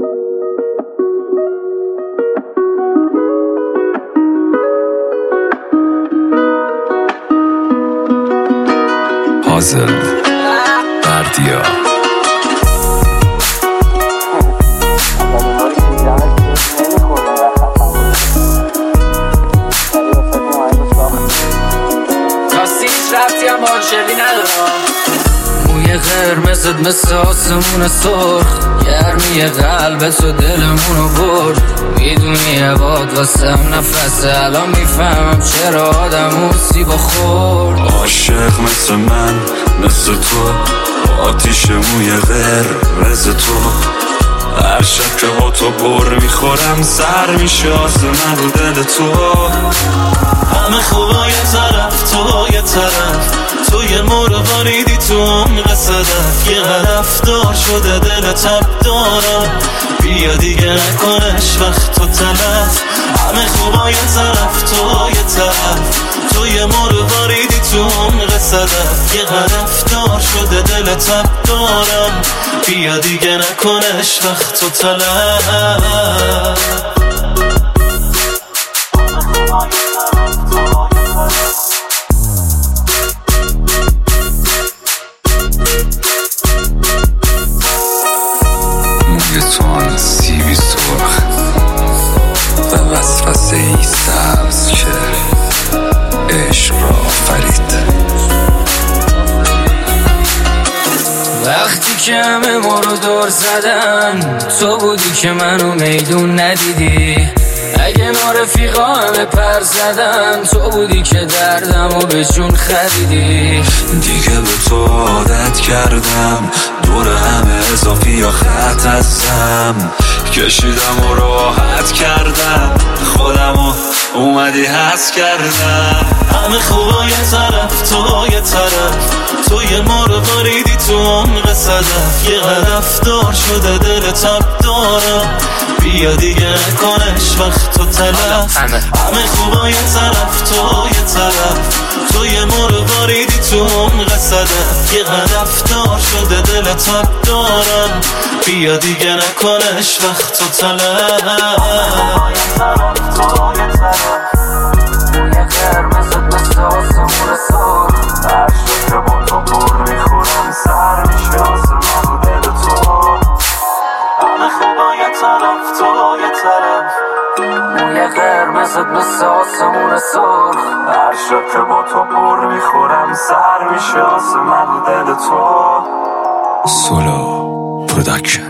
پازل بردیا موی قرمزت مثل آسمون سرخ، گرمی قلبت و دلمونو برد. میدونی عباد واسم نفسه، الان میفهمم چرا آدم سیبا خورد. عاشق مثل من مثل تو، آتیش موی قرمز تو. هر شب که با تو بر میخورم سر میشه آسمون رو دل تو. همه خوبا یه طرف، تو یه طرف، تو یه مروانیدی تو عمق صدف. یه هدف دار شده دل تب دارم، بیا دیگه نکنش وقت تو تلف. همه خوبا یه طرف، تو یه طرف، تو یه مروانیدی تو عمق صدف. یه هدف دار شده دل تب دارم، بیا دیگه نکنش وقت تو تلف. موی تو آن سیبی سرخ و وسوسه ای سبز که عشق را آفرید. وقتی که همه ما رو دور زدن، تو بودی که منو میدون ندیدی. اگه رفیقا همه پر زدن، تو بودی که دردمو به جون خریدی. دیگه به تو عادت کردم، دور همه اضافی یا خط هستم. کشیدم و راحت کردم، خودمو اومدی حس کردم. همه خوبا یه طرف، تو یه طرف، تو یه مروانیدی تو عمق صدف. یه هدف دار شده دل تب دارم، بیا دیگه نکنش وقت تو تلف. همه خوبا یه طرف، تو یه طرف، تو یه مروانیدی تو عمق صدف. یه هدف دار شده دل تب دارم، بیا دیگه نکنش وقت تو تلف. موی قرمزت مثل آسمون سرخ، هر شب که با تو پر میخورم سر میشه آسمون رو دل تو. سولو پروداکشن.